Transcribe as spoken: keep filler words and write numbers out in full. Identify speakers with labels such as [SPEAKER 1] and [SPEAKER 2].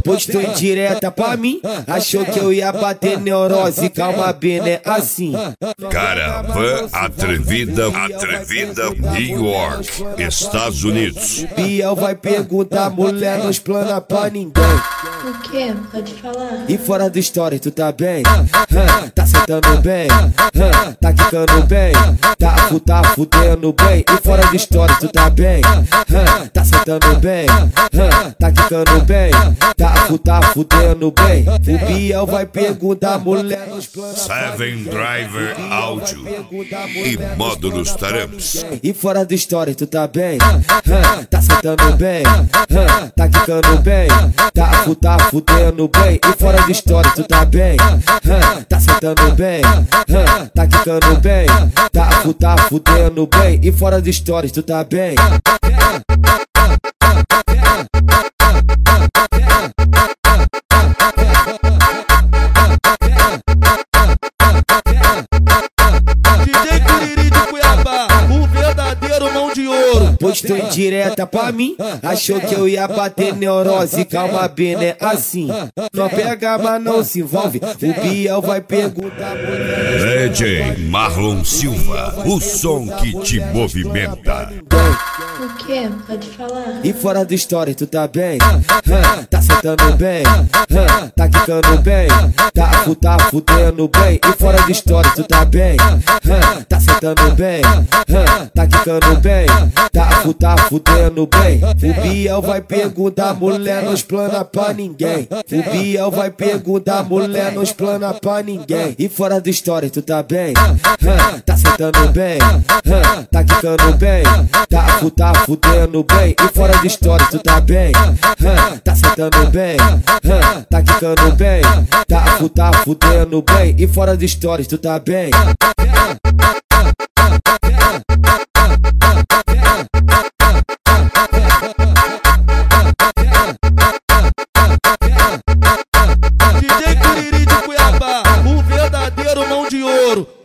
[SPEAKER 1] Postou indireta pra mim, achou que eu ia bater neurose. Calma bem, né? Assim.
[SPEAKER 2] Caravana atrevida, atrevida, New York, Estados Unidos.
[SPEAKER 1] Biel vai perguntar, mulher, não explana pra ninguém.
[SPEAKER 3] O que? Pode falar.
[SPEAKER 1] E fora do story, tu tá bem? Hã, tá sentando bem? Hã, tá quicando bem? Tá, fu- tá fudendo bem? E fora do story, tu tá bem? Hã, tá sentando bem? Hã, tá quicando bem? Tá, fu- tá fudendo bem? O Biel vai perguntar, mulher, não explana pra
[SPEAKER 2] Seven
[SPEAKER 1] ninguém.
[SPEAKER 2] Driver Áudio e módulos Taramps.
[SPEAKER 1] E fora do story, tu tá bem? Hã, tá sentando bem? Hã, tá quicando bem? Tá, fu- tá fudendo bem? E fora do story, tu tá bem? Hã, tá sentando bem? Hã, tá quicando bem? Tá, fu- tá fudendo bem? E fora do story, tu tá bem?
[SPEAKER 4] D J Curiri de Cuiabá, o verdadeiro mão de ouro.
[SPEAKER 1] Postou indireta pra mim, achou que eu ia bater neurose. Calma bem, né? Assim. Não pega, mas não se envolve. O Biel vai perguntar, mulher.
[SPEAKER 2] D J Marlon Silva, o som que te movimenta.
[SPEAKER 3] O que? Pode falar.
[SPEAKER 1] E fora do story, tu tá bem? Hã, tá sentando bem? Hã, tá quicando bem? Tá, fu- tá fudendo bem? E fora do story, tu tá bem? Hã, tá sentando bem? Hã, tá quicando bem? Tá, fu- tá fudendo bem? O Biel vai perguntar, mulher, não explana pra ninguém. O Biel vai perguntar, mulher, não explana pra ninguém. E fora do story, tu tá bem? Hã, tá sentando bem? Hã, tá quicando bem? Tá, fu- tá fudendo bem? E fora do story, tu tá bem? Hã, tá sentando bem? Hã, tá quicando bem? Tá, fu- tá fudendo bem? E fora do story, tu tá bem?